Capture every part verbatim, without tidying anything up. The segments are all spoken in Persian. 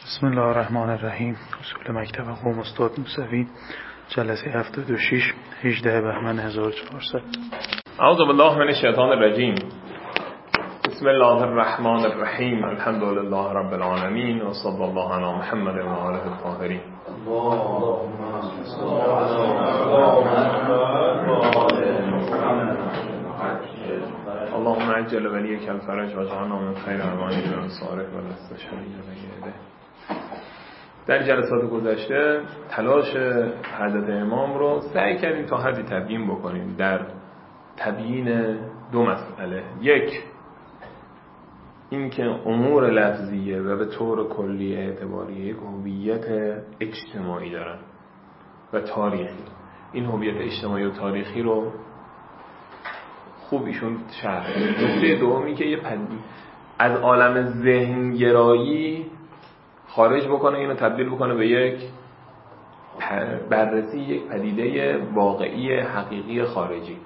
بسم الله الرحمن الرحیم. اصول مکتب قم استاد موسوی، جلسه هفتاد و شش، هجدهم بهمن هزار و چهارصد. اعوذ بالله من الشیطان الرجیم. بسم الله الرحمن الرحیم. الحمد لله رب العالمین و صلی الله علی محمد و آله الطاهرین. اللهم عجل ولیک الفرج و جعلنا من خیر اعوانه و انصارک و الاستشهادین بیده. در جلسات گذشته تلاش حضرت امام رو سعی کردیم تا حدی تبیین بکنیم در تبیین دو مسئله. یک، این که امور لفظیه و به طور کلی اعتباری یک هویت اجتماعی دارن و تاریخی. این هویت اجتماعی و تاریخی رو خوب ایشون شرح. نکته دومی که یه پدیده از عالم ذهنگرایی خارج بکنه، اینو تبدیل بکنه به یک بررسی یک پدیده واقعی حقیقی خارجی.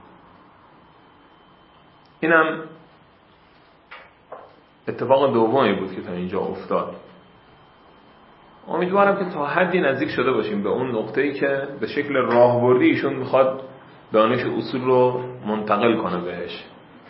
اینم اتفاق دومی بود که تا اینجا افتاد. امیدوارم که تا حدی نزدیک شده باشیم به اون نقطه‌ای که به شکل راهبردی ایشون میخواد دانش اصول رو منتقل کنه بهش.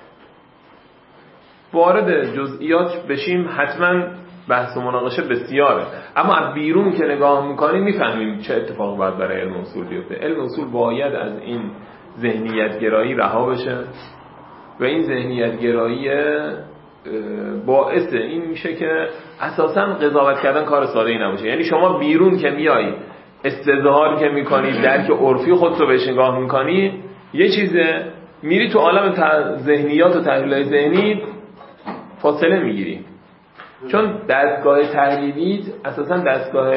وارد جزئیات بشیم حتما بحث و مناقشه بسیاره، اما از بیرون که نگاه میکنیم میفهمیم چه اتفاقی باید برای علم اصول بیفته. علم اصول باید از این ذهنیت گرایی رها بشه و این ذهنیت گرایی باعث این میشه که اساساً قضاوت کردن کار ساده ای نباشه. یعنی شما بیرون که میای استظهار که میکنی، درک عرفی خودت رو بهش نگاه میکنی یه چیزه، میری تو عالم ذهنیات و تحلیل‌های ذهنی فاصله میگیری، چون دستگاه تحلیلیت اساساً دستگاه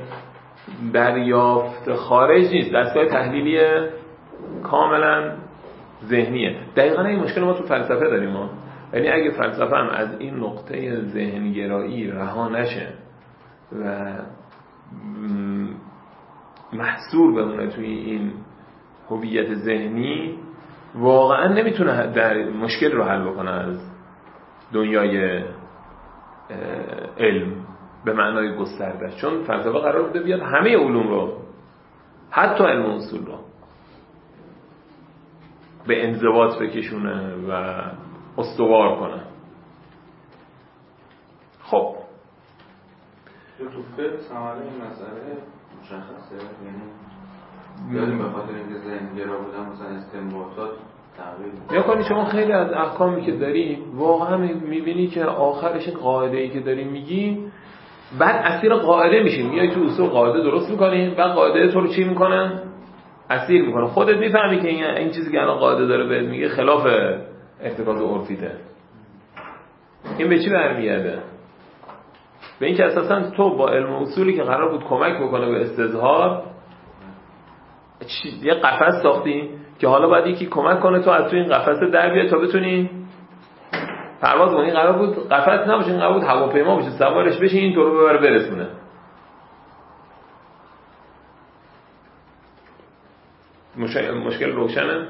دریافت خارج نیست، دستگاه تحلیلی کاملا ذهنیه. دقیقاً این مشکل ما تو فلسفه داریم ما. یعنی اگه فلسفه هم از این نقطه ذهنگرایی رها نشه و محصور بمونه توی این هویت ذهنی، واقعاً نمیتونه در مشکل رو حل بکنه از دنیای علم به معنای گسترده. چون فلسفه قرار بوده بیاد همه علوم رو، حتی علم اصول رو، به انضباط بکشونه و استوار کنه. خب تو فقه سوال این مسئله مشخصه، یعنی یادیم به خاطر اینکه ذهنگرا بودن مثلا استنباطات تغییر. یا کنی شما خیلی از احکامی که داری واقعا میبینی که آخرش قاعده‌ای که داری میگی، بعد اسیر قاعده میشین. میای تو اصول قاعده درست میکنی، بعد قاعده تو رو چی میکنن؟ اسیر میکنن. خودت میفهمی که این, این چیزی که الان قاعده داره بهت میگه خلاف ارتکاز عرفیته. این به چی برمیگرده؟ به اینکه اساسا تو با علم اصولی که قرار بود کمک بکنه به استظهار یه قفس ساختی که حالا باید یکی کمک کنه تو از تو این قفس در بیای تا بتونی پرواز کنی. این قرار بود قفس نباشه، این قرار بود هواپیما باشه، سوارش بشی این تو رو ببره برسونه. مشکل مشکل روشنه؟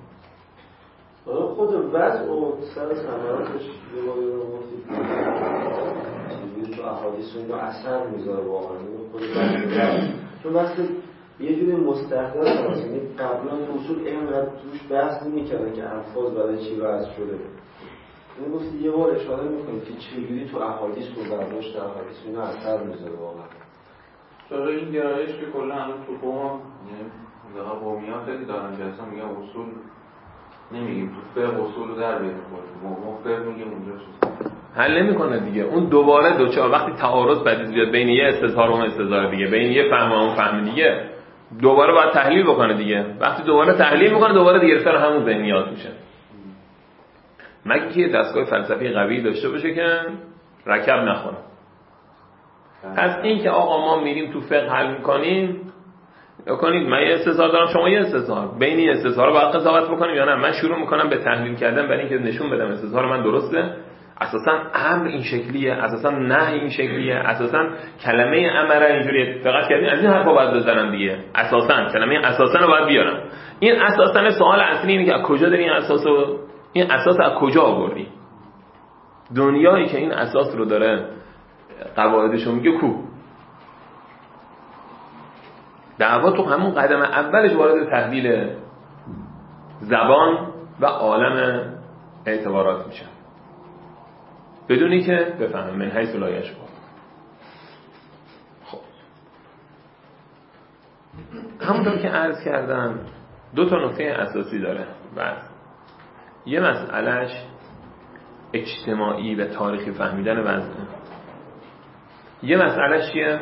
خود وضع و سر ثمراتش یه باری رو گفتید چیزی تو احادیث رو اثر میذاره واقعا خود وضع. چون وقتی یه جوری مستحضر هست، یعنی قبلا این اصول اینقدر توش بحث نمی‌کردن که الفاظ برای چی وضع شده. این گفتی یه بار اشاره می‌کنید که چجوری تو احادیث رو برداشت احادیث اینا اثر میذاره واقعا. چرا این گرایش که کلا الان تو قوم یعنی قومیان خیلی دارن که اصلا میگن اصول نمیگیم تو فقه اصول رو در بیاریم، ما فقه میگیم اونجا چیز حل نمیکنه دیگه. اون دوباره دوچار وقتی تعارض پدید بیاد بین یه استظهار و اون استظهار دیگه، بین یه فهم و اون فهم دیگه، دوباره باید تحلیل بکنه دیگه. وقتی دوباره تحلیل میکنه دوباره دیگه سر همون ذهنیات میشه. مگه که دستگاه فلسفی قوی داشته باشه که رکب نخوره. پس این که آقا ما میریم تو فقه حل میکنیم، یا کنید من یه استظهار دارم شما یه استظهار، بین این استظهار رو باید قضاوت بکنیم یا نه؟ من شروع میکنم به تحلیل کردن برای اینکه نشون بدم استظهار من درسته، اساسا امر این شکلیه، اساسا نهی این شکلیه، اساسا کلمه امر اینجوریه. دقت کردین از این حرفا باید بزنم دیگه. اساسا کلمه اساسا رو باید بیارم. این اساسا سوال اصلی اینه که از کجا داری این اساسو، این اساس از کجا آوردی؟ دنیایی که این اساس رو داره قواعدشو میگه کو. دعوا تو همون قدم اولش وارد تحلیل زبان و عالم اعتبارات میشه بدونی که بفهمه من حیث لا یشعر. خب همونطور که عرض کردم دو تا نکته اساسی داره بس. یه مسئلهش اجتماعی و تاریخی فهمیدن وضعه، یه مسئلهش چیه؟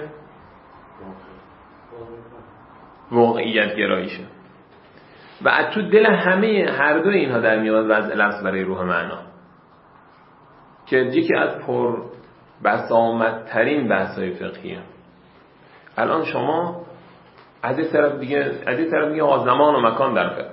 واقعیت گراییشه و از تو دل همه هر دو اینها در میاد وضع لفظ برای روح معنا که یکی از پر بسامدترین بحث‌های فقهیه. الان شما از یک طرف دیگه از یک طرف دیگه زمان و مکان در فقه،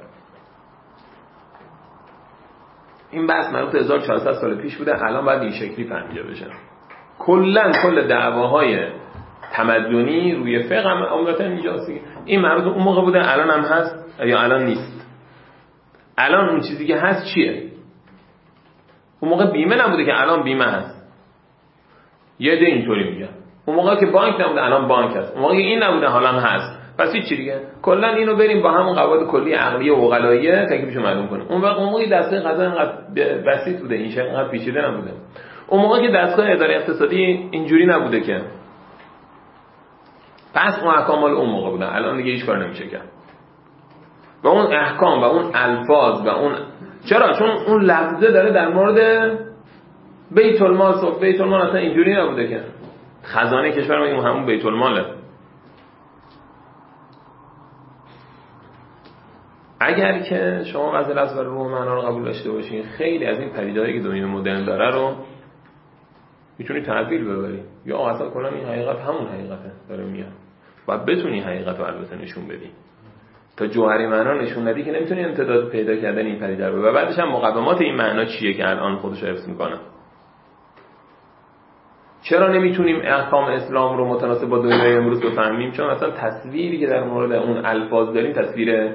این بحث مربوط به هزار و چهارصد سال پیش بوده، الان باید این شکلی فهمیده بشه. کلا کل دعواهای تمدنی روی فقه هم عمدتاً اینجاست. این مربوط اون موقع بوده، الان هم هست یا الان نیست. الان اون چیزی که هست چیه؟ اون موقع بیمه نبوده که الان بیمه هست. یه ده اینطوری میگن. اون موقع که بانک نبوده الان بانک هست. اون موقع که این نبوده حالا هم هست. پس هیچ چی دیگه. کلا اینو بریم با همون قواعد کلی عقلی و عقلاییه تکلیفشو معلوم کنیم. اون وقت اون موقع دستگاه قضا اینقدر بسیط بوده، این شکل اینقدر پیچیده نبوده. اون موقع که دستگاه اداره اقتصادی اینجوری نبوده که. پس اون احکام مال اون موقع بودن، الان دیگه هیچ کار نمیشه کرد. و اون احکام و اون الفاظ و اون چرا؟ چون اون لفظه داره در مورد بیت المال. صف بیت المال اصلا اینجوری نبوده که خزانه کشور ما همون بیت الماله. اگر که شما وضع لفظ برای روح معنا رو قبول داشته باشین، خیلی از این پدیدهایی که دنیای مدرن داره رو میتونی تعبیر ببری یا اصلا کلا این حقیقت همون حقیقته داره میاد و بتونی حقیقت رو البته نشون بدی. تا جوهری معنا نشون ندی که نمیتونی امتداد پیدا کردن این پدیده رو. و بعدش هم مقومات این معنا چیه که الان خودش رو حفظ میکنه. چرا نمیتونیم احکام اسلام رو متناسب با دنیای امروز بفهمیم؟ چون اصلا تصویری که در مورد اون الفاظ داریم تصویر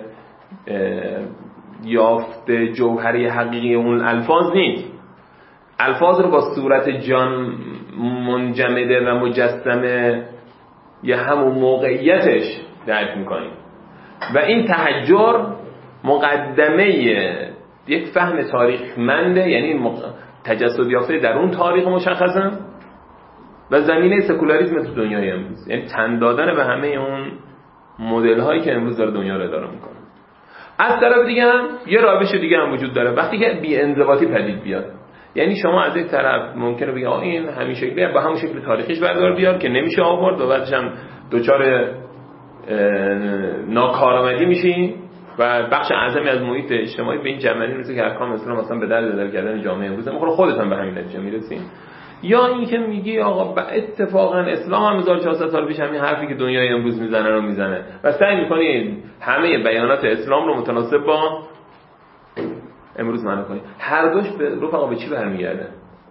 یافت جوهری حقیقی اون الفاظ نیست. الفاظ رو با صورت جان منجمده و مجسمه یا همون موقعیتش درک میکنیم و این تحجر مقدمه یک فهم تاریخمنده، یعنی تجسد یافته در اون تاریخ مشخصه و زمینه سکولاریسم تو دنیای امروز، یعنی تن دادن به همه اون مدل هایی که امروز داره دنیا رو اداره میکنه. از طرف دیگه هم یه روش دیگه هم وجود داره وقتی که بی انضباطی پدید بیاد. یعنی شما از یک طرف ممکنه بگی این همین شکلیه، با همون شکل تاریخیش بردار بیار که نمیشه آورد و بعدش هم دوچار ناکارآمدی میشی و بخش اعظمی از محیط اجتماعی به این جمعنی میرسه که احکام اسلام مثلا به درد دل کردن جامعه امروز میخوره، خودت هم به همین نتیجه میرسی. یا این که میگی آقا با اتفاقا اسلام هم هزار و چهارصد سال پیش همین حرفی که دنیای امروز میزنه رو میزنه و سعی میکنی همه بیانات اسلام رو متناسب با امروز معنا کنی. هر دوش به رفقا به چی برمیگرده؟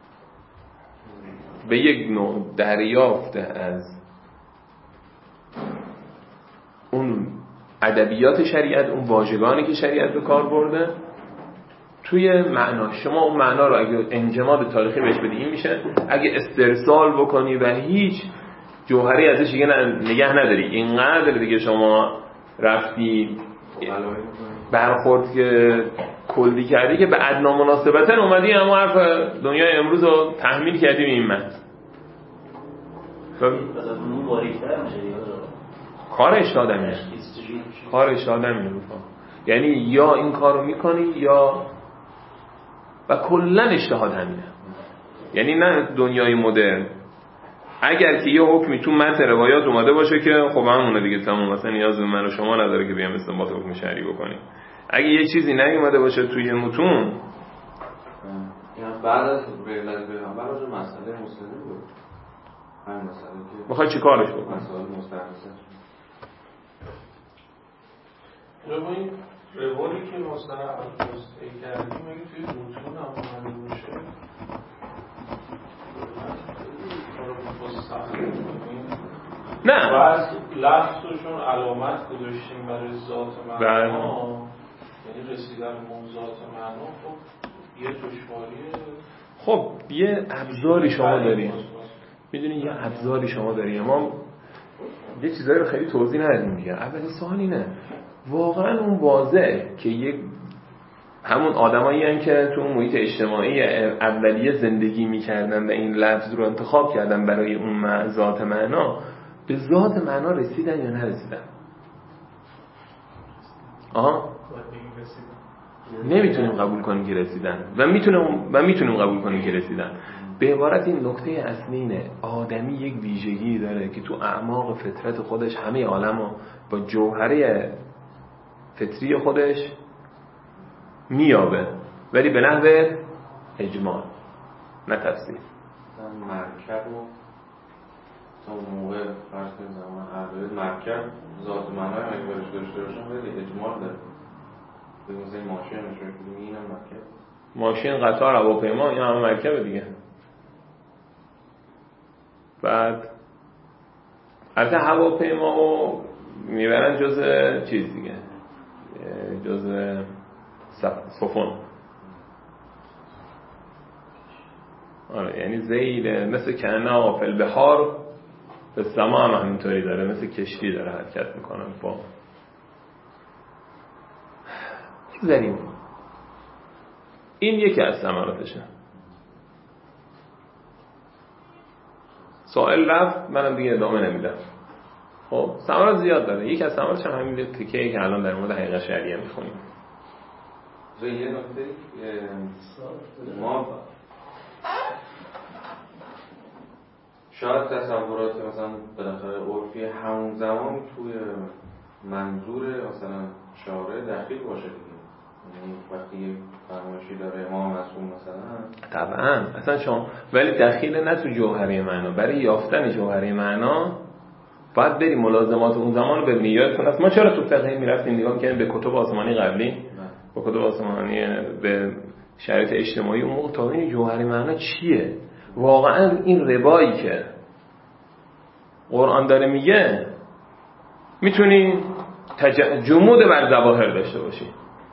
به یک نوع دریافت از اون ادبیات شریعت، اون واژگانی که شریعت به کار برده توی معنا. شما اون معنا رو اگه انجماد تاریخی بهش بدی این میشه، اگه استرسال بکنی و هیچ جوهری ازش دیگه نگه نداری، اینقدر دیگه شما رفتی برخورد که کلی کردی که به ادنا مناسبتن اومدی اما حرف دنیای امروز رو تحمیل کردی به این متن. کار اشتاد همیه کار اشتاد همیه یعنی یا این کار رو میکنی یا و کلن اجتهاد همینه. یعنی نه دنیای مدرن اگر که یه حکمی تو متن روایات اومده باشه که خب همونه دیگه تمام، مثلا نیاز به من و شما نداره که بیام استنباط حکم شرعی بکنیم. اگه یه چیزی نیومده باشه توی متون بعد از ولادت پیغمبر راجع مسئله مسلمی بود، همین مسئله که میخوای چی کارش بکنی؟ مسائل مستحدثه رو این روالی که مستحب توسعه کردیم اگه توی متون هم اومده باشه نه و از لفظشون علامت گذاشتیم برای ذات معنا، یعنی رسیدن به ذات معنا، خب یه دشواریه. خب یه ابزاری شما داریم میدونی یه ابزاری شما داری. ما یه چیزایی رو خیلی توضیح ندیم دیگه. اولین سوال اینه واقعا اون واضحه که یک همون آدمایی هستن که تو اون محیط اجتماعی اولیه زندگی میکردن و این لفظ رو انتخاب کردن برای اون ذات معنا، به ذات معنا رسیدن یا نرسیدن؟ آها نمیتونیم قبول کنیم که رسیدن و میتونیم و میتونیم قبول کنیم که رسیدن. به عبارت این نکته اصلی اینه آدمی یک ویژگی داره که تو اعماق فطرت خودش همه عالمو با جوهره فطری خودش میابه، ولی به نحو اجمال نه تفسیر. مرکب و تا موقع فرض کنید زمان اول مرکب ذات معنای اگه برش داشته باشم ولی اجمال داره. مثل ماشین نشون میدیم اینم مرکب، ماشین، قطار، هواپیما، این همه مرکبه دیگه. بعد البته هواپیما میبرن جز چیز دیگه، جز سفن. آره یعنی زیل مثل کنه فی البحار به سما هم همینطوری داره، مثل کشتی داره حرکت میکنه. با زنیم این یکی از ثمراتشه. سوال رفت منم دیگه ادامه نمیدم. خب ثمرات زیاد داره. یکی از ثمراتش هم همین تیکه‌ای که الان در مورد حقیقت شرعیه میخونیم. یه نکته ما شاید تصورات مثلا بالاخره عرفی همون زمان توی منظور مثلا شارع دخیل باشه دیگه. یعنی وقتی فرمایشی داره امام معصوم مثلا طبعا اصلا شما ولی دخیل نه تو جوهره معنا. برای یافتن جوهره معنا باید بری ملازمات اون زمان رو ببینی. یادتون هست ما چرا تو فقه میرفتیم نگاه می‌کردیم به کتب آسمانی قبلی، با کتب آسمانی به شرایط اجتماعی اون موقع تا ببینی جوهره معنا چیه. واقعا این ربایی که قرآن داره میگه میتونی تج... جمود بر ظواهر داشته باشی.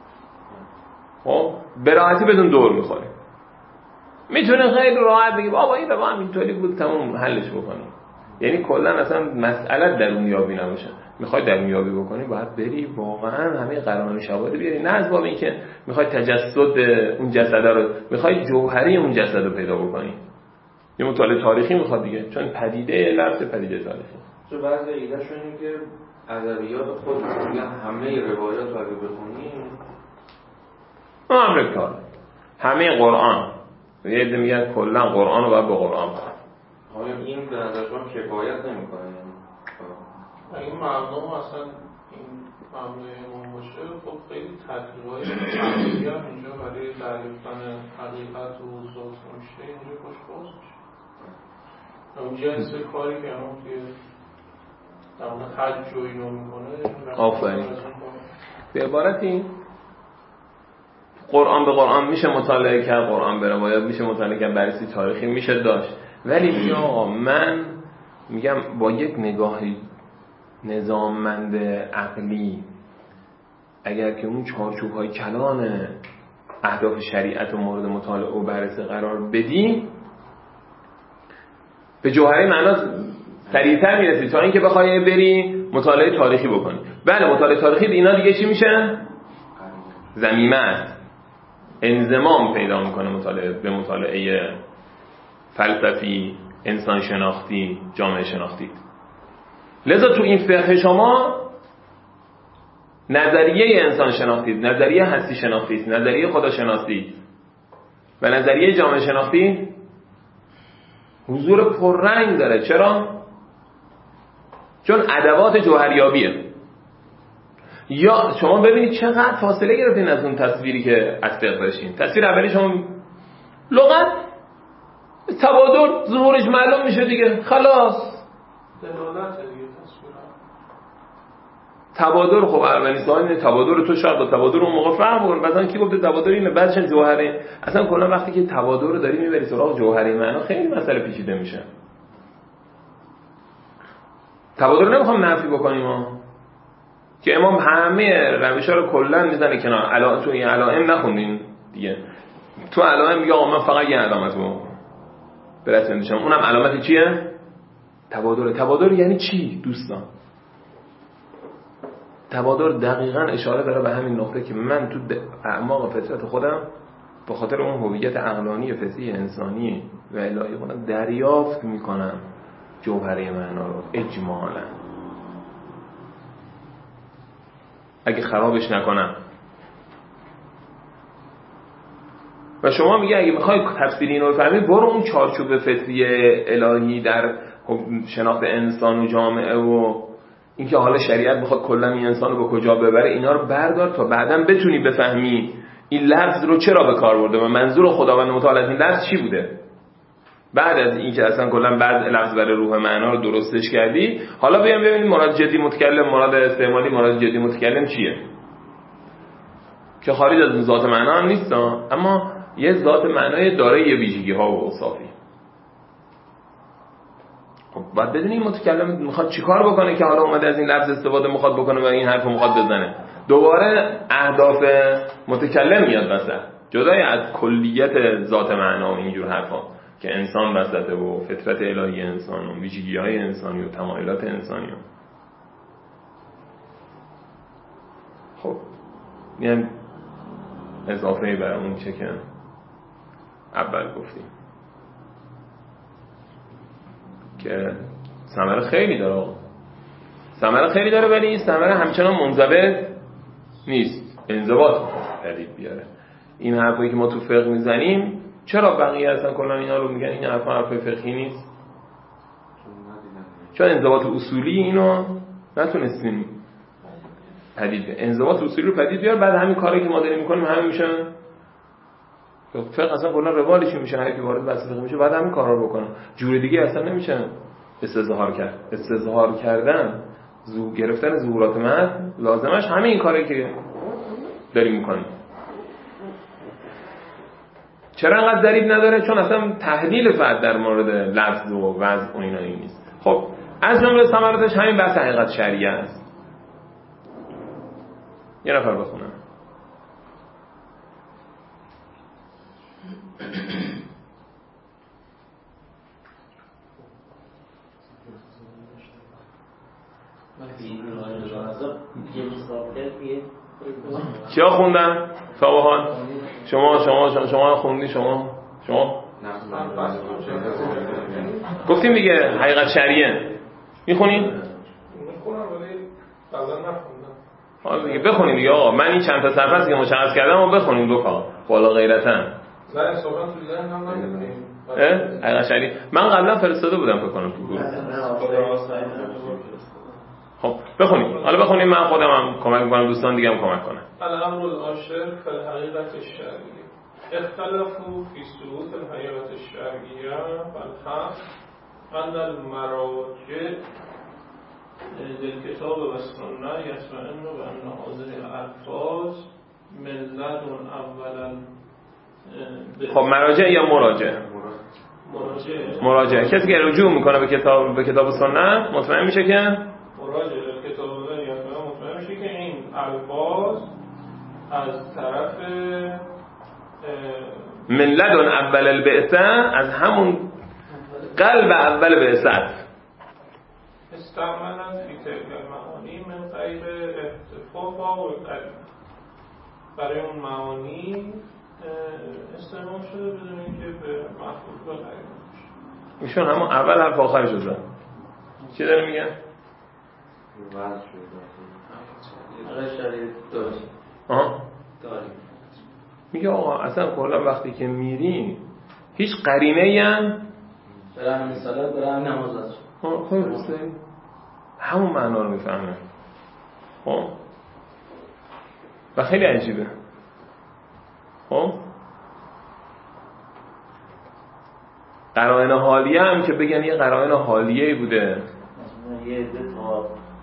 خب به راحتی بدون دور میخوری. میتونه خیلی راحت بگی بابا این ربا هم اینطوری بود تموم حلش بکنی. یعنی کلا اصلا مسئله درونیابی نباشه. میخوای درونیابی بکنی باید بری واقعا همه قرائن شواهد بیاری، نه از باب این که میخوای تجسد اون جسد رو، میخوای جوهره اون جسد رو پیدا بکنی. یه مطالعه تاریخی میخواد دیگه، چون پدیده لفظ پدیده تاریخی. چون بعضی ایدهشون اینه که ادبیات خود میگن همه روایات رو اگه بخونیم امریکا همه قرآن، یه عده میگن کلا قرآن رو باید با قرآن بخون. آیا این به نظر شما کفایت نمیکنه؟ این ممنوع اصلا این ممنوع امام باشه خب خیلی تطبیقای عملی هم اینجا برای دریافتن حقیقت و ذات میشه اینجا باش باز میشه. اون جنس کاری که همون توی در مورد حج و اینو میکنه آفرین. به عبارتی قرآن به قرآن میشه مطالعه کرد، قرآن به روایات میشه مطالعه کرد، بررسی تاریخی میشه داشت، ولی میگم آقا من میگم با یک نگاه نظاممند عقلی اگر که اون چارچوب‌های کلان اهداف شریعت و مورد مطالعه و بررسی قرار بدیم به جوهره معنا سریعتر میرسی تا اینکه بخوای بری مطالعه تاریخی بکنی. بله مطالعه تاریخی اینا دیگه چی میشه؟ ضمیمه است، انضمام پیدا میکنه مطالعه به مطالعه فلسفی، انسان شناختی، جامعه شناختی. لذا تو این فقه شما نظریه انسان شناختی، نظریه هستی شناختی، نظریه خدا شناختی و نظریه جامعه شناختی حضور پررنگ داره. چرا؟ چون ادوات جوهریابیه. یا شما ببینید چقدر فاصله گرفتین از اون تصویری که از فقه داشتین. تصویر اولی شما لغت تبادر ظهورش معلوم میشه دیگه، خلاص دلالت دیگه تصویر. تبادر خب اولین سوال اینه تبادر تو شاید با تبادر اون موقع فهم کن، بعدن کی گفته تبادر اینه، بعدش جوهره. اصلا کلا وقتی که تبادر رو داری میبری سراغ جوهره معنا خیلی مسئله پیچیده میشه. تبادر نمیخوام نفی بکنیم ما که امام همه روشا رو کلا میزنه کنار. الان تو این علائم نخوندین دیگه، تو علائم میگه آقا من فقط یه علامت رو برسوندم، اونم علامت چیه؟ تبادر تبادر یعنی چی دوستان؟ تبادر دقیقاً اشاره داره به همین نقطه که من تو اعماق فطرت خودم به خاطر اون هویت عقلانی فطری انسانی و الهی خودم دریافت میکنم جوهره معنا رو اجمالاً. اگه خرابش نکنم. و شما میگه اگه میخوای تفسیر اینو بفهمی برو اون چارچوب فطری الهی در شناخت انسان و جامعه و اینکه حالا شریعت میخواد کلا این انسان رو به کجا ببره اینا رو بردار تا بعداً بتونی بفهمی این لفظ رو چرا به کار برده و منظور خداوند متعال از این لفظ چی بوده. بعد از این که اصلا کلا بعد لفظ برای روح معنا رو درستش کردی، حالا بیام ببینیم مراد جدی متکلم، مراد استعمالی، مراد جدی متکلم چیه که خارج از ذات معنا هم نیست، اما یه ذات معنای داره یه ویژگی ها و اوصافی. خب بعد بدونیم متکلم میخواد چیکار بکنه که حالا اومده از این لفظ استفاده میخواد بکنه و این حرفو میخواد بزنه. دوباره اهداف متکلم میاد وسط، جدای از کلیت ذات معنا و اینجور حرفا که انسان وسطه و فطرت الهی انسان و ویژگی‌های انسانی و تمایلات انسانی. خب میام اضافه بر اون چه که اول گفتیم که ثمره خیلی داره، ثمره خیلی داره ولی این ثمره همچنان منضبط نیست، انضباط پدید بیاره. این حرفایی که ما تو فقه میزنیم چرا بقیه اصلا کلا اینا رو میگن این حرفا حرف فقهی نیست؟ چون انضباط اصولی اینو نتونستیم پدید بیاره. انضباط اصولی رو پدید بیار، بعد همین کاری که ما داریم میکنیم همین میشه فقه، اصلا کلا روالش میشه، هر کی وارد بحث فقه میشه بعد همین کارا رو بکنه. جور دیگه اصلا نمیشه استظهار کرد. استظهار کردن، زو گرفتن ظهورات متن لازمش همین این کاری که داریم میکنیم. چرا انقدر ضریب نداره؟ چون اصلا تحلیل فرد در مورد لفظ و وضع و اینا این نیست. خب از جمله ثمراتش همین بحث حقیقت شرعیه است. یه نفر بخونه. کیا خوندن؟ فواهان شما شما شما خوندی شما شما گفتیم دیگه حقیقت شرعیه میخونین؟ میخونم ولی قبلا نخوندم. حالا دیگه بخونین دیگه آقا. من این چند تا صفحه است که مشخص کردم و بخونین دو تا بالا غیرتاً. نه اصلا تو ذهن هم نمیدونیم. حقیقت شرعی من قبلا فرستاده بودم فکر کنم تو گروه. خب بخونیم. حالا بخونیم من خودم هم کمک میکنم، دوستان دیگه هم کمک کنن. الامر العاشر فی الحقیقت الشرعیه اختلفوا فی ثبوت الحقیقت الشرعیه والحق ان المراجع للكتاب والسنه یطمئن بان هذه الالفاظ من لدن اولا. خب مراجع یا مراجع؟ مراجع. مراجع کسی که رجوع میکنه به کتاب به کتاب و سنت مطمئن میشه که مراجع کتاب و سنت مطمئن میشه که این الفاظ از طرف من لدن اول البعثه، از همون قلب اول بعثت، استعمالا فی تلک المعانی من غیر احتفاظ و قلب، برای اون معانی استعمال شده بدون اینکه به مفهوم و غیر ایشون همون اول حرف آخرش رو زد. چی داره میگن؟ وضع شده آره شرایط داریم آها داریم میگه آقا اصلا کلا وقتی که میریم هیچ قرینه ای هم برای همین صلات برای همین نماز هست. خب همون معنا رو میفهمه. خب و خیلی عجیبه. خب قرائن حالیه هم که بگن یه قرائن حالیه‌ای بوده، مثلا یه عده تا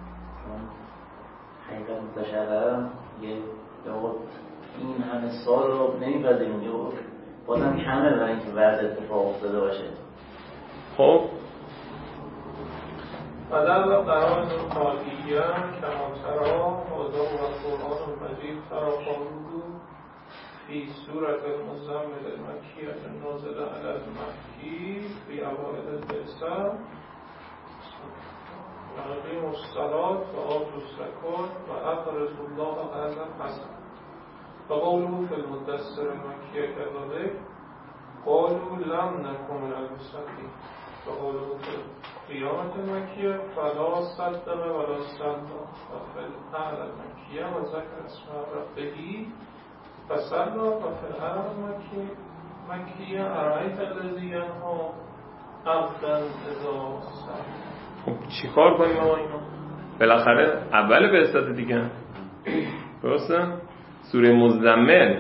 حقیقت متشرع یه این همه سال رو نمی‌پذیریم، یه بازم کمه برای اینکه وضع اتفاق افتاده باشه. خب بدل و قرائن حالیه کما ترا هذا و القرآن المجید فراخوانده فی صورت المزمل المکیه النازله علی المکی فی اوائل البعثه اقیموا الصلاة و آتوا الزکاة و اقرضوا الله قرضا حسنا و قوله فی المدثر مکیه کذالک قالوا لم نکن من المصلین و قوله فی قیامة مکیه فلا صدق ولا صلی و فی الاعلی مکیه و ذکر اسم ربه فصلی و فی الاعلی مکیه مکیه ارایت الذی ینهی عبدا اذا صلی. خب چی کار کنیم آقا اینا؟ بالاخره اول به استاد دیگه درسته؟ سوره مزمل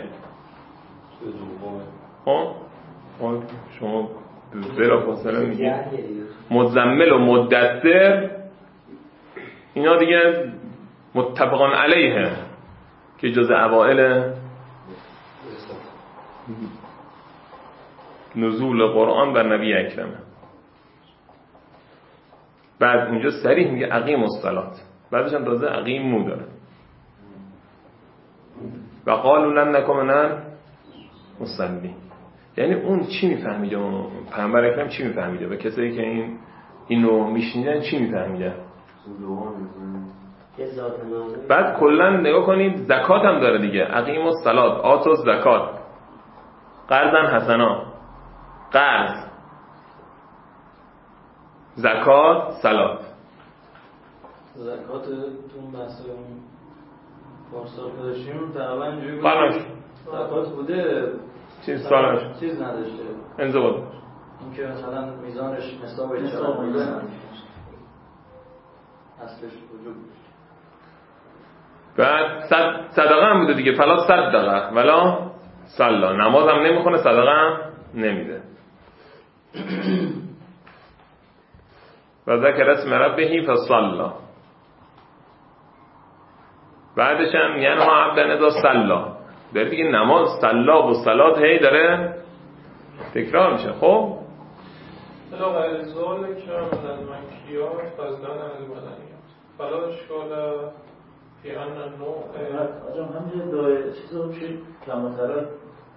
خب شما بلا فاصله میگید مزمل و مدثر اینا دیگه متفقان علیه که جز اوائل نزول قرآن بر نبی اکرمه. بعد اینجا صریح میگه اقیم الصلاة، بعدش هم تازه اقیم مو داره و قالوا لن نکن من المصلین. یعنی اون چی میفهمیده؟ اون پیامبر اکرم چی میفهمیده و کسایی که این اینو میشنیدن چی میفهمیده؟ بعد کلا نگاه کنید زکات هم داره دیگه، اقیم الصلاة آتوا الزکات قرضا حسنا، قرض زکات صلات. زکات تو مسئله اون پارسال داشتیم تقریبا اینجوری بود زکات بوده چیز سالش چیز نداشته انضباط، این که مثلا میزانش حساب چقدر بوده اصلش وجود. بعد صد صدقه هم بوده دیگه، فلا صدقه ولا صلا، نماز هم نمیخونه صدقه هم نمیده. و ذکر اسم ربه فصلا، بعدش هم یعنی ها عبدن اذا صلا داره دیگه، نماز صلا و صلات هی داره تکرار میشه. خب الا غیرزال که من المکیات فضلن عن المدنیات فلا اشکال فی ان النوع آجام همینجا داره چیز رو بشه کمترات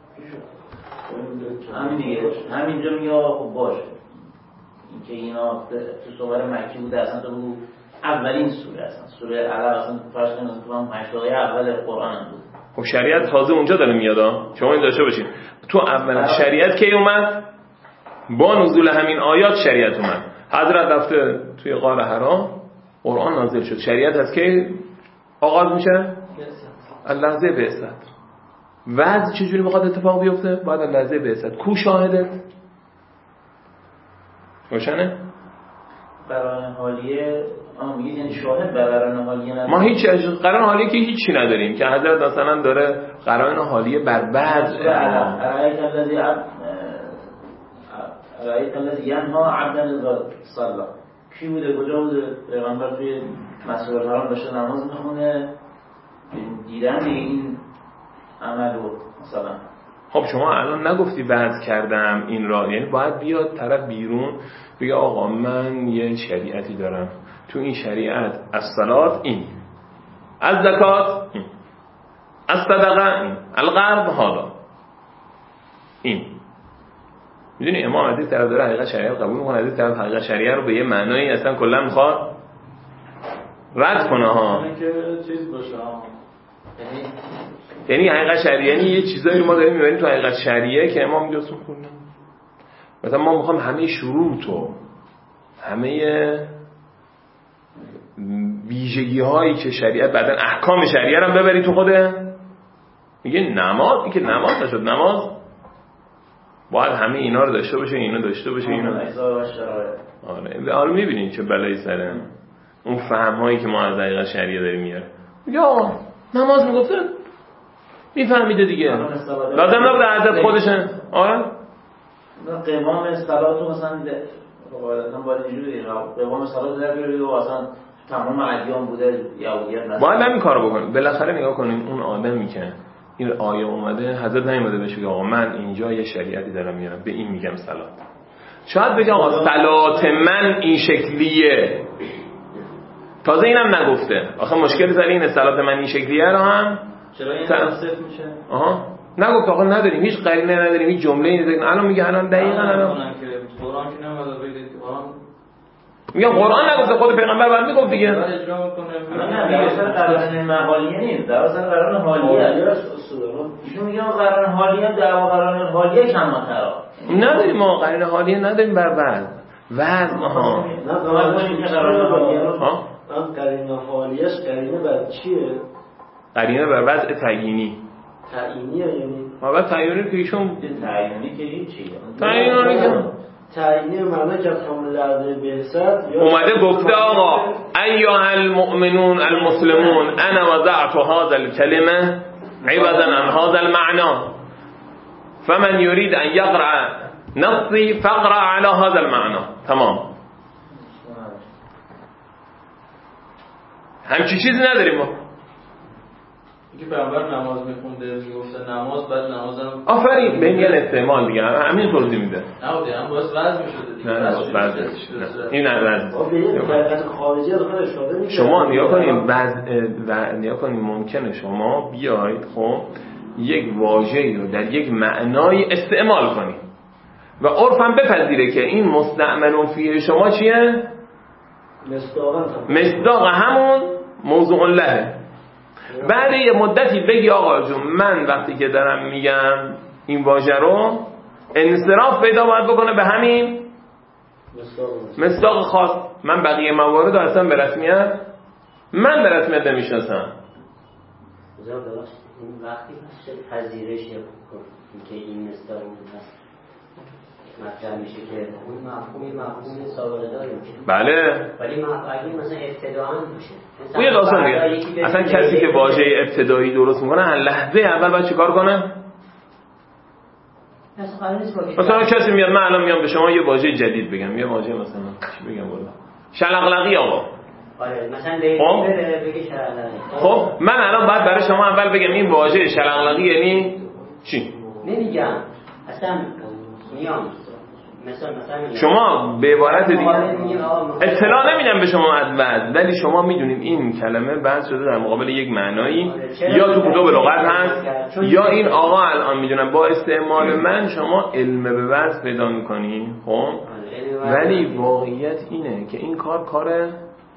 همین دیگه همینجا میگه خب باشه اینکه اینا تو سوره مکی بوده، اصلا تو بود اولین سوره، اصلا سوره علق اصلا فرض کنید تو هم هشتای اول قرآن بود. خب شریعت تازه اونجا داره میاد، شما این داشته باشید تو اول شریعت کی اومد؟ با نزول همین آیات شریعت اومد. حضرت رفته توی غار حرا، قرآن نازل شد. شریعت از کی آغاز میشه؟ اللحظه بعثت. وضع چجوری بخواد اتفاق بیفته؟ باید اللحظه بعثت. کو شاهدت؟ روشنه؟ قرائن حالیه آه میگید یعنی شاهد بر قرائن حالیه نداریم؟ ما هیچ قرائن حالیه که هیچی نداریم که حضرت مثلا داره قرائن حالیه بر بعض رأیت الذی رأیت الذی ینها عبدا اذا صلی، کی بوده کجا بوده؟ پیغمبر توی مسجد الحرام داشته نماز میخونه، دیدن این عملو مثلا. خب شما الان نگفتی وعظ کردم این را، یعنی باید بیاد طرف بیرون بگه آقا من یه شریعتی دارم، تو این شریعت از صلات این، از زکات این، از صدقه این، القرض هذا این. میدونی امام از این طرف داره حقیقت شریعت قبول میکنه، از این طرف حقیقت شریعت رو به یه معنایی اصلا کلا میخواد رد کنه ها. که چیز باشه یعنی حقیقت شریعه، یعنی یه چیزایی رو ما داریم میبینیم تو حقیقت شریعه که امام میگه اصلا کنه. مثلا ما میخوام همه شروط و همه ویژگی هایی که شریعت بعدن احکام شریعه رو ببری تو خوده. میگه نماز، این که نماز نشد، نماز باید همه اینا رو داشته باشه، اینا داشته باشه، اینا آره آره میبینین چه بلایی سره اون فهم هایی که ما از حقیقت شریعه داریم میاره. میگه آقا نماز میگفته میفهمیده دیگه، لازم نبود عدد خودشه. آره قیام صلاتو مثلا قاعدتا باید اینجوری قیام صلات در بیاره و اصلا تمام ادیان بوده یهودیت نشه، باید همین کارو بکنیم. بالاخره نگاه کنیم اون آدمی که این آیه اومده حضرت نمیاد بهش بگه آقا من اینجا یه شریعتی دارم میارم به این میگم صلات. شاید بگه آقا صلات من این شکلیه، تازه اینم نگفته. آخه مشکل سر اینه صلات من این شکلیه رو هم چرا این صفر میشه؟ آها نگفت آقا نداریم، هیچ قرینه نداریم، هیچ جمله‌ای نداریم. الان میگه الان دقیقاً الان قرآن که نمیاد بگید قرآن میگم قرآن نگفته، خود پیغمبر بعد میگفت دیگه. اجرا میکنه. نه میگه اصلا قرار مقالیه نیست، در اصل قرار حالیه است. ایشون میگه قرار حالیه دعوا قرار حالیه کمتره. نداریم ما قرار حالیه نداریم بر وزن. وزن ها. نه قرار که قرار حالیه. ها؟ اون قرینه حالیه‌اش قرینه بر چیه؟ قرینه بر وضع تعیینی. تعیینیه یعنی؟ ما بعد تعیینی که ایشون تعیینی که هیچی. تعیینی که تعیینی معنی که از همون لحظه بعثت اومده گفته آقا ایها المؤمنون المسلمون انا وضعت هذا الكلمه عوضا عن هذا المعنى فمن يريد ان يقرأ نصي فاقرأ على هذا المعنى. تمام. همچی چیزی نداریم ما. که پیامبر نماز میخونده میگفته نماز بعد نمازم آفرین به میگن استعمال دیگه همین توضیح میده. نه دیگه هم باز وضع میشده دیگه. نه باز وضع میشه. این نه وضع. خارجی از خودش شده میشه. شما نگاه کنین وضع و نگاه کنین ممکنه شما بیاید خب یک واژه‌ای رو در یک معنای استعمال کنید و عرفاً بپذیره که این مستعمل فیه شما چیه؟ مصداق همون موضوع له. بعد یه مدتی بگی آقا جون من وقتی که دارم میگم این واژه رو انصراف پیدا باید بکنه به همین مصداق خاص. من بقیه موارد رو اصلا به رسمیت من به رسمیت نمیشناسم. این وقتی پذیرش که این مصداق هست مطرح میشه که اون مفهومی مفهومی سابقه داری میشه. بله. ولی اگه مثلا ابتداءً باشه. اون یه داستان دیگه. اصلا کسی که واژه ابتدایی درست میکنه هر لحظه اول باید چیکار کنه؟ مثلا کسی میاد من الان میام به شما یه واژه جدید بگم، یه واژه مثلا چی بگم والا؟ شلقلقی آقا. آره مثلا بگه بگه شلقلقی. خب من الان باید برای شما اول بگم این واژه شلقلقی یعنی چی؟ نمیگم. اصلا میام شما به عبارت دیگه اطلاع نمیدم به شما از وضع، ولی شما میدونیم این کلمه وضع شده در مقابل یک معنایی یا تو کتب لغت هست یا این آقا الان میدونم با استعمال من شما علم به وضع پیدا میکنی. خب ولی واقعیت اینه که این کار کار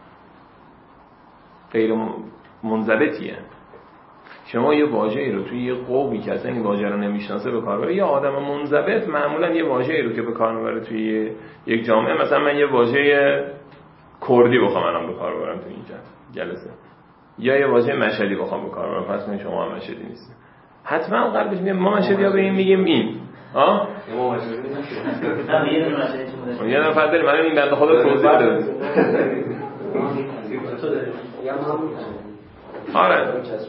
غیر منضبطیه. شما یه واژه‌ای رو توی یه قومی که اصلا این واژه رو نمیشناسه به کار ببره، یا آدم منضبط معمولا یه واژه‌ای رو که به کار میبره توی یک جامعه، مثلا من یه واژه کردی بخوام الان به کار ببرم توی این جلسه یا یه واژه مشهدی بخوام به کار ببرم، پس من شما هم مشهدی نیست، حتما قلبش میگه ما مشهدی ها به این میگیم این ها ما مشهدی نمیشه. یه نفر داریم من این بنده خدا توضیح بده. آره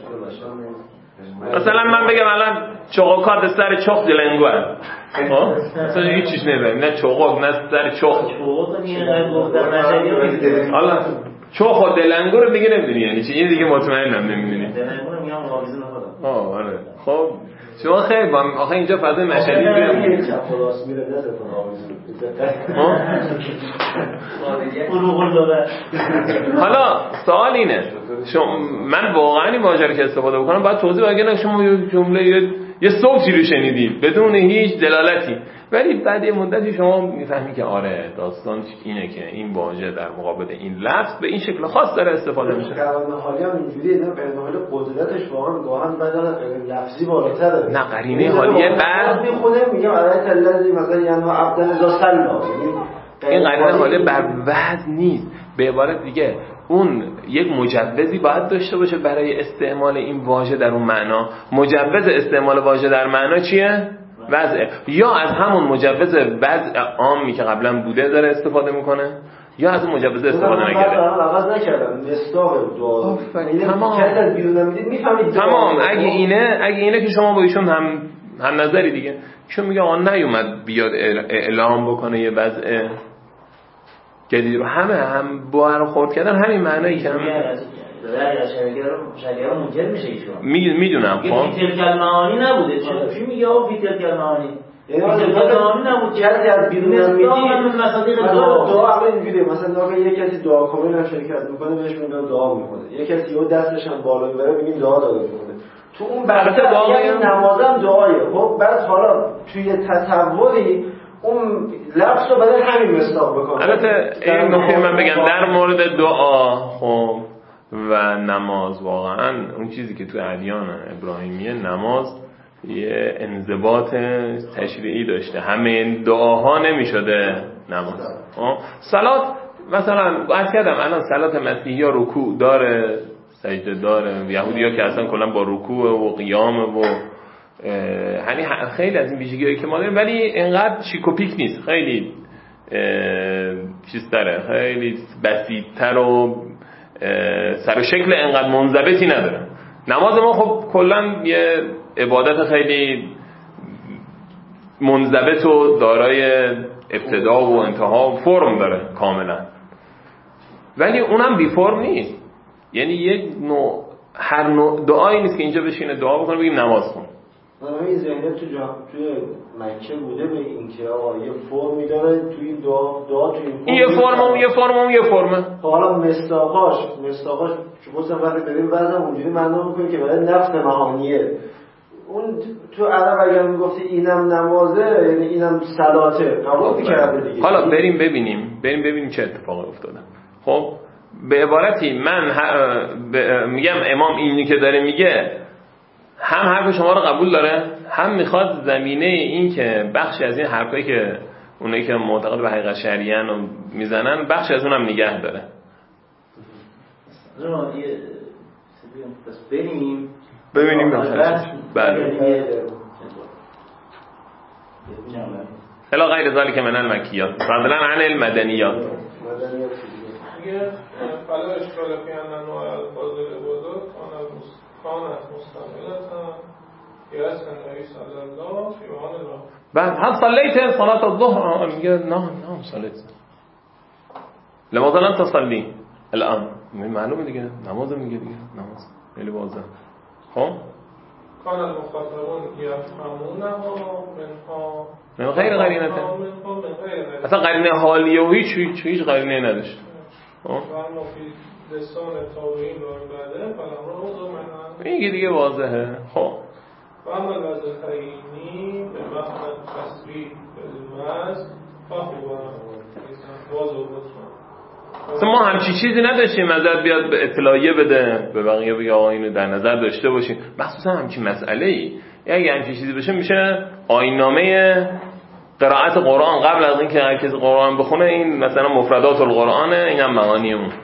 مثلا من بگم الان چوغاکات سر چوغ دلنگو هست ها مثلا هیچ چیز نمیدونم نه چوغاک نه سر چوغ حالا چوغ و دلنگو رو دیگه نمیدونی یعنی چی، این دیگه مطمئنم نمیدونی. دلنگو رو میگم حافظه نخودم. آه آره خب شما خیلی با آخه اینجا فضای مشهدی میگم حالا سوال اینه شما من واقعا این واژه رو که استفاده بکنم باید توضیح بگم شما یه جمله یه صوتی رو شنیدید بدون هیچ دلالتی، ولی بعد یه مدتی شما میفهمی که آره داستان اینه که این واژه در مقابل این لفظ به این شکل خاص داره استفاده میشه. قرینه حالی هم اینجوریه، نه قرینه حالی قدرتش واقعا گاهن بدن لفظی بالاتره. نه قرینه حالیه بعد خودم میگم علایت الذی مثلا یعنی عبدن ذا سلا، این قرینه حالیه بر وزن نیست. به عبارت دیگه اون یک مجوزی باید داشته باشه برای استعمال این واژه در اون معنا. مجوز استعمال واژه در معنا چیه؟ وضع. یا از همون مجوز وضع عامی که قبلا بوده داره استفاده میکنه یا از اون مجوز استفاده نکرده. من عوض نکردم مصداق دعا. تمام. تمام. اگه اینه اگه اینه که شما با ایشون هم هم نظری دیگه. ایشون میگه آن نیومد بیاد اعلام بکنه یه وضع جدید رو همه هم برخورد کردن همین معنایی که هم شریعه منجر میشه ایشون. میدونم خب فیتر کلمانی نبوده. چی میگه آقا فیتر کلمانی؟ فیتر کلمانی نبود. کسی از بیرون هم میدی مصادیق دعا. دعا هم اینجوریه، مثلا دعا یه کسی دعا کنه هم شرکت میکنه بهش میگن دعا میکنه، یه کسی اون دستش هم بالا میبره میگن دعا داره میکنه. تو اون بحث نمازم دعایه. خب بعد حالا توی تصوری اون لفظ رو برای همین مصداق بکنه. البته این نکته من بگم در مورد دعا خب و نماز، واقعا اون چیزی که تو ادیان ابراهیمیه نماز یه انضباط تشریعی داشته، همه این دعاها نمیشده نماز. صلات مثلا عرض کردم الان صلات مسیحی ها رکوع داره، سجده داره، یهودی ها که اصلا کلا با رکوع و قیام و یعنی خیلی از این ویژگی‌هایی که ما داریم، ولی اینقدر شیک و پیک نیست، خیلی چیز داره، خیلی بسیط‌تر و سر و شکل اینقدر منضبطی نداره. نماز ما خب کلا یه عبادت خیلی منضبط و دارای ابتدا و انتها و فرم داره کاملا، ولی اونم بی فرم نیست. یعنی یک نوع هر نوع دعایی نیست که اینجا بشینه دعا بکنه بگیم نماز خون. من این ذهنیت تو جا توی مکه بوده به اینکه آقا یه فرمی داره توی دعا دعا توی این فرم یه فرم یه فرم یه فرم حالا مصداقاش مصداقاش چون وقتی ببین بعدم اونجوری معنا میکنه که برای نفس معانیه. اون تو عرب اگر میگفتی اینم نمازه یعنی اینم صلاته قبول می‌کرده دیگه. حالا بریم ببینیم بریم ببینیم چه اتفاقی افتاده. خب به عبارتی من میگم امام اینی که داره میگه هم حرف شما رو قبول داره، هم میخواد زمینه این که بخشی از این حرفایی که اونایی که معتقد به حقیقت شرعی رو میزنن بخشی از اونم نگه داره. پس بریم ببینیم بخشش. بله. الا غیر ذلك من المکیات فضلا عن المدنیات. اگر فلا اشکال فی ان انواع الفاظ العبادات کانت مستعملتا یاس النبی صلی الله فی آن الله. بعد هل صلیت صلاة الظهر؟ میگه نه نه صلیت. لماذا لم تصلی الان؟ معلومه دیگه نماز میگه دیگه نماز خیلی واضحه. خب کان المخاطبون یفهمونها منها من غیر قرینه، اصلا قرینه حالیه و هیچ هیچ هیچ قرینه نداشت. این دیگه واضحه. خب اصلا ما همچی چیزی نداشتیم ازت بیاد به اطلاعیه بده به بقیه بگه آقا اینو در نظر داشته باشین، مخصوصا همچی مسئله ای. اگه همچی چیزی بشه میشه آیین‌نامه قرائت قرآن قبل از اینکه هر کسی قرآن بخونه این مثلا مفردات القرآنه، اینم معانی اون.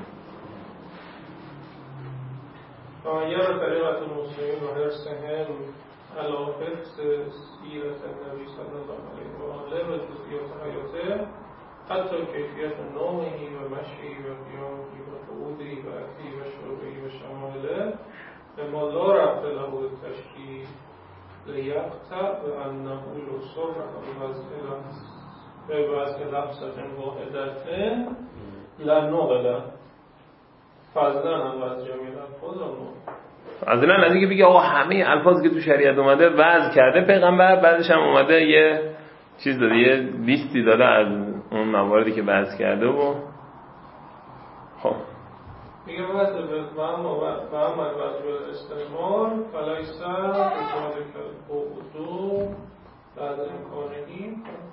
آیه طریقت المسلمین و حرصهم علی حفظ سیرت النبی صلی الله علیه و آله و جزئیات حیاته حتی کیفیت نومه و مشی و قیامه و قعوده و اکلی و شربه و شماله اما لا ربط له التشکیل لیقطع و انه لسر و وضع لفظت واحدت لنقل فضلا هم از جمعی الفاظ از این از اینکه بگه آقا همه الفاظ که تو شریعت اومده وضع کرده پیغمبر، بعدش هم اومده یه چیز داده، یه لیستی داده از اون مواردی که وضع کرده و خب میگه وضع و اما وضع استعمال فلیسا بجالک البعدو بعد امکانهی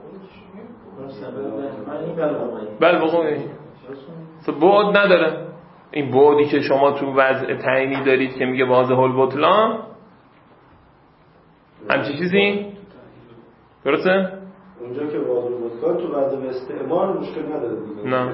بل بقوی بعد نداره. این بعدی که شما تو وضع تعیینی دارید که میگه واضح البطلان همچی چیزی درسته؟ اونجا که واضح البطلان تو بعد به استعمال مشکل نداره دیگه. نه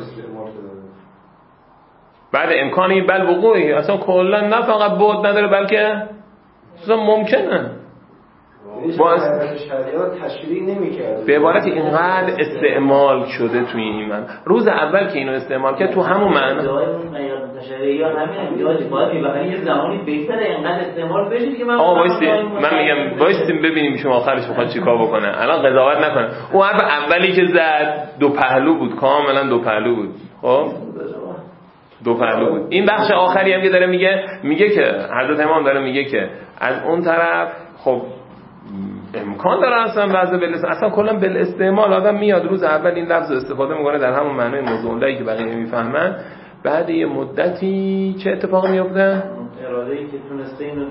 بعد امکانی بل وقوعی اصلا کلا نه فقط بعد نداره بلکه اصلا ممکنه باز شریعت تشریع نمی‌کرد. به عبارت اینقدر استعمال شده توی این من روز اول که اینو استعمال کرد تو همون معنی تشریعی همین یاد باید میبره یه زمانی بهتره اینقدر استعمال بشه که من آقا وایسید من میگم وایسیم ببینیم شما آخرش میخواد چیکار بکنه. الان قضاوت نکنه. اون حرف اولی که زد دو پهلو بود، کاملا دو پهلو بود. خب دو پهلو بود. این بخش آخری هم که داره میگه میگه که حضرت امام داره میگه که از اون طرف خب امکان داره اصلا وضع بل اصلا کلا بل استعمال آدم میاد روز اول این لفظ استفاده میکنه در همون معنای موضوعی که بقیه میفهمن، بعد یه مدتی چه اتفاقی میفته؟ اراده‌ای که تونسته اینو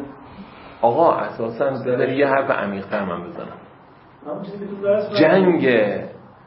آقا اساسا بذار یه حرف عمیق‌تر من بزنم. جنگ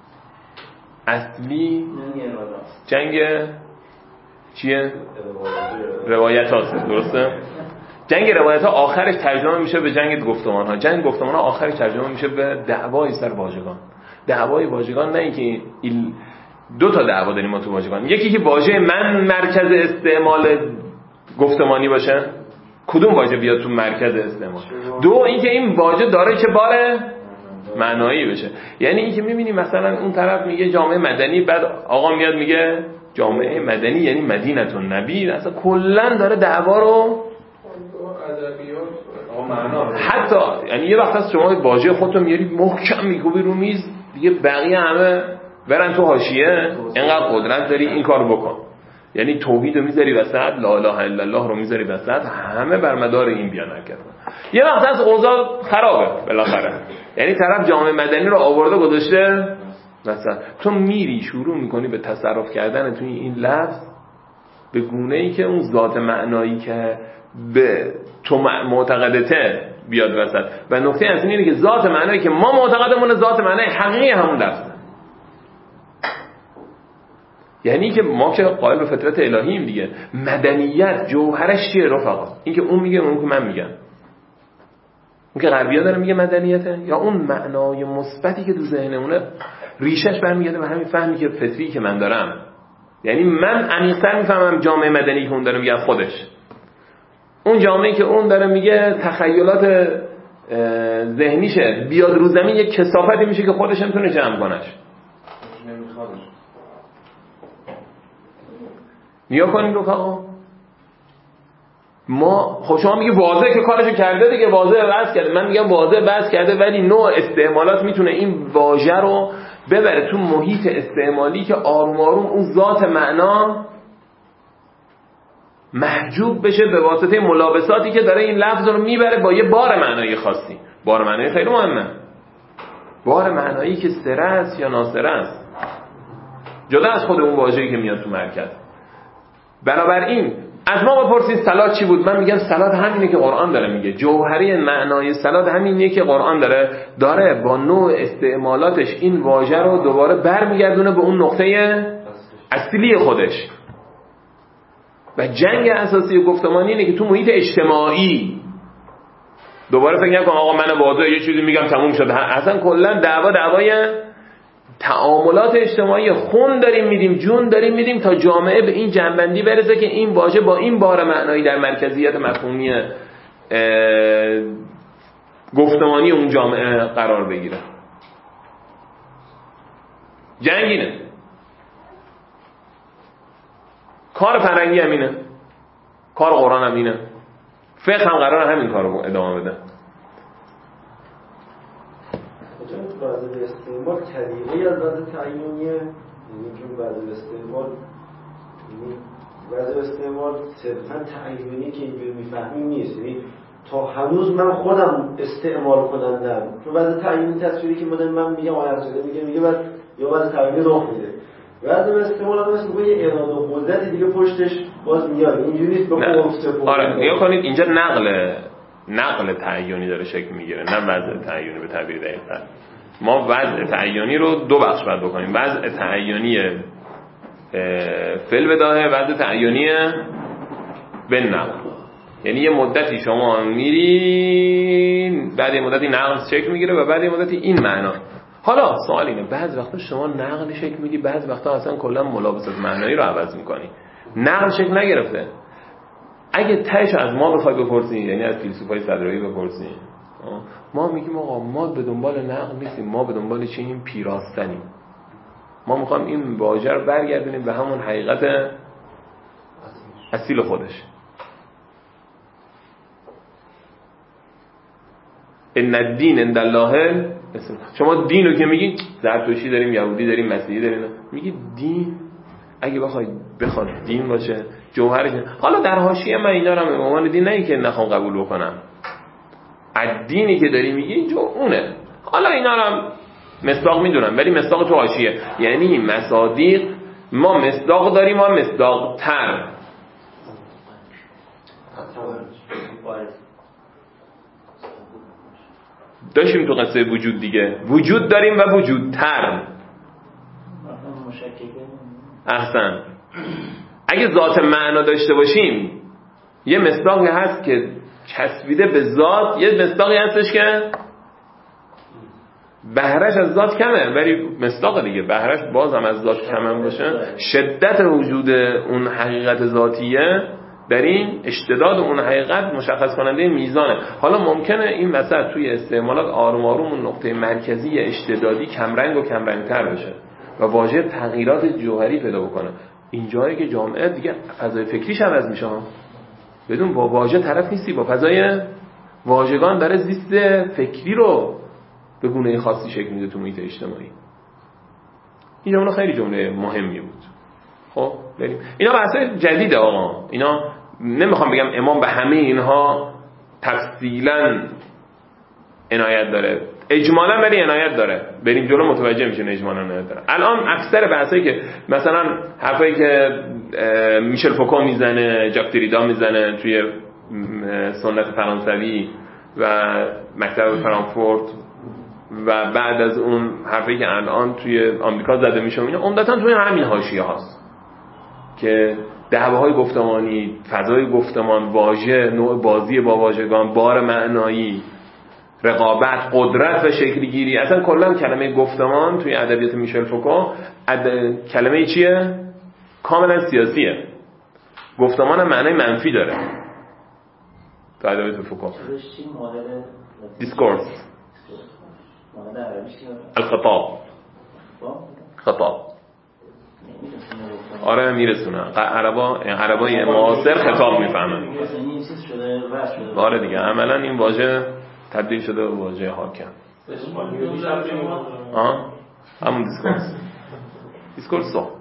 اصلی جنگ چیه؟ روایت هاست. درسته؟ جنگ روایت ها آخرش ترجمه میشه به جنگ گفتمان ها. جنگ گفتمان ها آخرش ترجمه میشه به دعوای سر واژگان. دعوای واژگان، نه اینکه این دو تا دعوا داریم ما تو واژگان. یکی که واژه من مرکز استعمال گفتمانی باشه، کدوم واژه بیاد تو مرکز استعمال. دو اینکه این واژه داره چه بار معنایی بشه. یعنی اینکه میبینی مثلا اون طرف میگه جامعه مدنی، بعد آقا میاد میگه جامعه مدنی یعنی مدینه النبی. اصلا کلا داره دعوا رو حتی یعنی یه وقت از شما واژه خودتو میاری محکم میکوبی رو میز، دیگه بقیه همه برن تو حاشیه. اینقدر قدرت داری این کارو بکن. یعنی توحید رو میذاری وسط، لا اله الا الله رو میذاری وسط، همه بر مدار این بیان حرکت. یه وقت از اوضاع خرابه بالاخره، یعنی طرف جامعه مدنی رو آورده گذاشته وسط، تو میری شروع میکنی به تصرف کردن توی این لفظ به گونه‌ای که اون ذات معنایی که به تو معتقدته بیاد وسط. و نکته اصلی اینه که ذات معنایی که ما معتقدمون ذات معنای حقیقی همون لفظه. یعنی که ما که قائل به فطرت الهییم دیگه. مدنیت جوهرش چیه رفقا؟ این که اون میگه اون که من میگم. اون که غربی‌ها داره میگه مدنیته، یا اون معنای مثبتی که تو ذهنمونه ریشش برمیگرده به همین فهمی که فطری که من دارم. یعنی من عمیق‌تر میفهمم جامعه مدنی که اون داره میگه خودش. اون جامعه‌ای که اون داره میگه تخیلات ذهنیشه بیاد رو زمین یک کثافتی میشه که خودش نمیتونه جمع کنش. نیا کنیم رفقا. ما خب شما میگه واضحه که کارشو کرده دیگه، واضحه بحث کرده. من میگم واضحه بحث کرده، ولی نوع استعمالات میتونه این واژه رو ببره تو محیط استعمالی که آروم آروم اون ذات معنا محجوب بشه به واسطه ملابساتی که داره این لفظ رو میبره با یه بار معنایی خاصی. بار معنایی خیلی مهمه. بار معنایی که سره است یا ناسره است، جدا از خود اون واژه‌ای که میاد تو مرکز. بنابراین از ما بپرسید صلات چی بود، من میگم صلات همینه که قرآن داره میگه. جوهری معنای صلات همینه که قرآن داره داره با نوع استعمالاتش این واژه رو دوباره برمیگردونه به اون نقطه اصلی خودش. و جنگ اساسی گفتمانی اینه که تو محیط اجتماعی دوباره فکر نکن آقا من واضحه یه چیزی میگم تموم شده. اصلا کلا دعوا دعوای تعاملات اجتماعی. خون داریم میدیم، جون داریم میدیم تا جامعه به این جنبندی برسه که این واژه با این بار معنایی در مرکزیت مفهومی گفتمانی اون جامعه قرار بگیره. جنگ اینه. کار فرنگی همینه، کار قرآن هم اینه، فقه هم قرار همین کار رو ادامه بده. بعد استعمال طریقی از بعد تعیینیه، یعنی که بعد استعمال بعد استعمال صرفا تعیینی که اینجوری میفهمیم نیست. یعنی تا هنوز من خودم استعمال کنندم، چون بعد تعیینی تصویری که مدن من میگم آیه شده میگه میگه بعد یا بعد تعیینی راه میده. بعد استعمال هم مثل یه اراده و قدرتی دیگه پشتش باز میاد. اینجوری نیست به قرص. آره نگاه کنید اینجا نقل نقل تعیینی داره شکل میگیره، نه وضع تعیینی به تعبیر دقیق‌تر. ما وضع تعیینی رو دو بخش باید بکنیم. وضع تعیینی فعل بداهه، وضع تعیینی بن نقل. یعنی یه مدتی شما میرین، بعد یه مدتی نقل شکل میگیره و بعد یه مدتی این معنا. حالا سوال اینه، بعض وقتا شما نقل شکل میگی، بعض وقتا اصلا کلا ملابسات معنایی رو عوض میکنی. نقل شکل نگرفته. اگه تهش از ما بخوای بپرسی، یعنی از فیلسوفای صدرایی بپرسی، ما میگیم آقا ما به دنبال نقل نیستیم، ما به دنبال چیم؟ پیراستنیم. ما میخوایم این واژه رو برگردونیم به همون حقیقت اصیل خودش. ان الدین عند الله. شما دین رو که میگی زرتشتی داریم، یهودی داریم، مسیحی داریم، میگی دین اگه بخوای بخواد دین باشه جوهرش. حالا در حاشیه من اینا رو به عنوان دین نه اینکه نخوام قبول بکنم، الدینی که داری میگی جو اونه. حالا اینا رو هم مصداق میدونم، ولی مصداق تو حاشیه. یعنی مصادیق ما مصداق داریم، ما مصداق تر داشتیم تو قصه وجود دیگه. وجود داریم و وجود تر. احسن. اگه ذات معنا داشته باشیم یه مصداقی هست که چسبیده به ذات، یه مصداقی هستش که بهرش از ذات کمه ولی مصداق دیگه بهرش باز هم از ذات کم باشه. شدت وجود اون حقیقت ذاتیه در این اشتداد اون حقیقت مشخص کننده میزانه. حالا ممکنه این وسط توی استعمالات آروم آروم اون نقطه مرکزی اشتدادی کمرنگ و کمرنگتر بشه و واژه تغییرات جوهری پیدا بکنه. اینجایی که جامعه دیگه فضای فکریش عوض میشه، بدون با واژه طرف نیستی، با فضای واژگان داره زیست فکری رو به گونه خاصی شکل میده تو محیط اجتماعی. این جمله خیلی جمله مهمی بود. خب بریم. اینا بحثای جدیده آقا. اینا نمیخوام بگم امام به همه اینها تفصیلا عنایت داره، اجمالا ولی عنایت داره. بریم جلو متوجه میشین اجمالا عنایت داره. الان اکثر بحثایی که مثلا حرفایی که میشل فوکو میزنه، ژاک دریدا میزنه توی سنت فرانسوی و مکتب فرانکفورت و بعد از اون حرفی که الان توی آمریکا زده میشه، اینا عمدتاً توی همین حاشیه هاست که دعواهای گفتمانی، فضای گفتمان، واژه، نوع بازی با واژگان، بار معنایی، رقابت، قدرت و شکلگیری. اصلا کلا کلمه گفتمان توی ادبیات میشل فوکو اد... کلمه چیه؟ کاملا سیاسیه. گفتمان هم معنای منفی داره تو ادبیات فوکو. دیسکورس، الخطاب، خطاب. آره میرسونه. عربا عربای معاصر خطاب میفهمن. آره دیگه عملا این واژه تبدیل شده به واژه حاکم. آه همون دیسکورس. دیسکورس ها.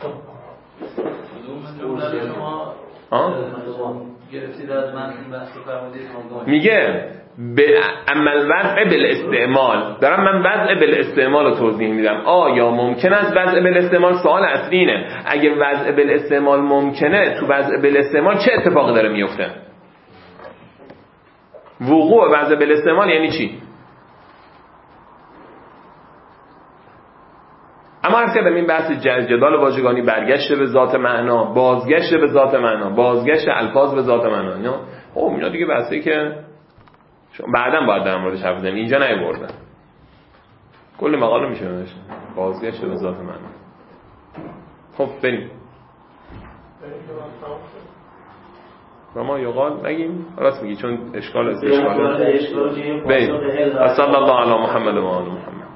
آه گرفتید از من این بحث رو فرمودید. میگه به عمل وضع بالاستعمال. دارم من وضع بالاستعمال رو توضیح میدم. آیا ممکن است وضع بالاستعمال؟ سوال اصلی اینه. اگه وضع بالاستعمال ممکنه، تو وضع بالاستعمال چه اتفاقی داره میفته؟ وقوع وضع بالاستعمال یعنی چی؟ اما عرض کردم این بحث جدال واژگانی، برگشت به ذات معنا، بازگشت به ذات معنا، بازگشت الفاظ به ذات معنا، اینا خب اینا دیگه بحثی که بعداً باید در موردش حرف بزنیم، اینجا نیاوردن. کل مقاله میشه نوشت بازگشت به ذات معنا. خب بریم. و ما یقال نگیم راست میگی چون اشکال است. اشکال بریم. صلی الله علی محمد و آل محمد.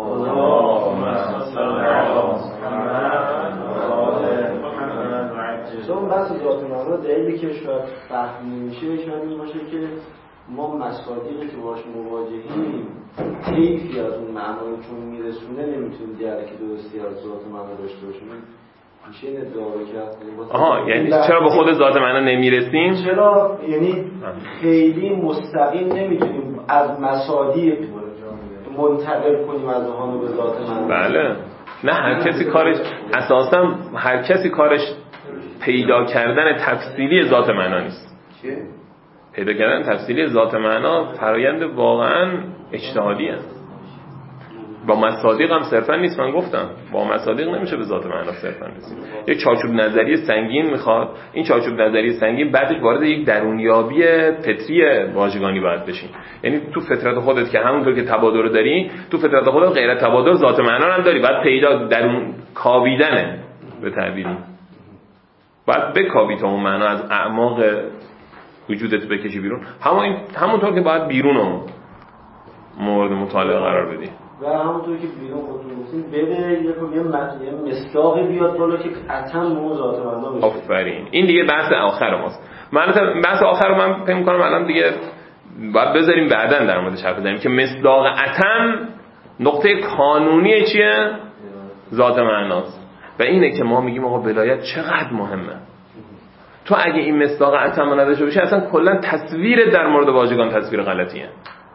چون بحث ذات معنا دلیلی که شاید فهمی میشه شاید این باشه که ما مصادیقی که باش مواجهیم کیفی از اون معنایی چون میرسونه نمیتونیم درک درستی از ذات معنا داشته باشیم. میشه این ادعا کرد. آها یعنی چرا به خود ذات معنا نمیرسیم؟ چرا یعنی خیلی مستقیم نمیتونیم از مصادیق منتقل کنیم از ذهن به ذات معنا. بله نه هر کسی کارش اساسا هر کسی کارش پیدا کردن تفصیلی ذات معنا نیست. چیه؟ پیدا کردن تفصیلی ذات معنا فرایند واقعا اجتهادیه. با مصادیق هم صرفا نیست. من گفتم با مصادیق نمیشه به ذات معنا صرفا رسید. یک چارچوب نظری سنگین میخواد. این چارچوب نظری سنگین بعدش وارد یک درونیابی فطری واژگانی باید بشین. یعنی تو فطرت خودت که همونطور که تبادر رو داری، تو فطرت خودت غیر تبادر ذات معنا هم داری. بعد پیدا درون کاویدنه به تعبیری. بعد بکاوی تا اون معنا از اعماق وجودت بکشی بیرون. همون همونطور که باید بیرون رو مورد مطالعه قرار بدی و همونطور که بیرون خودتون گفتین بده یه یه مصداقی بیاد بالا که قطعا مو ذات معنا بشه. آفرین. این دیگه بحث آخر ماست. من بحث آخر رو من فکر می‌کنم الان دیگه باید بذاریم بعداً در موردش حرف بزنیم که مصداق عتم نقطه کانونی چیه؟ ذات معناست. و اینه که ما میگیم آقا ولایت چقدر مهمه. تو اگه این مصداق عتم نداشته باشی اصلا کلا تصویر در مورد واژگان تصویر غلطیه.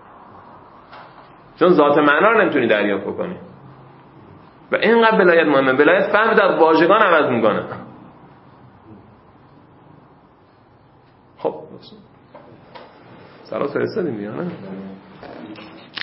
چون ذات معنا رو نمیتونی دریافت بکنی. و اینقدر ولایت مهمه. ولایت فهم در واژگان عوض میکنه. خب سلام فرستادیم دیگه نه؟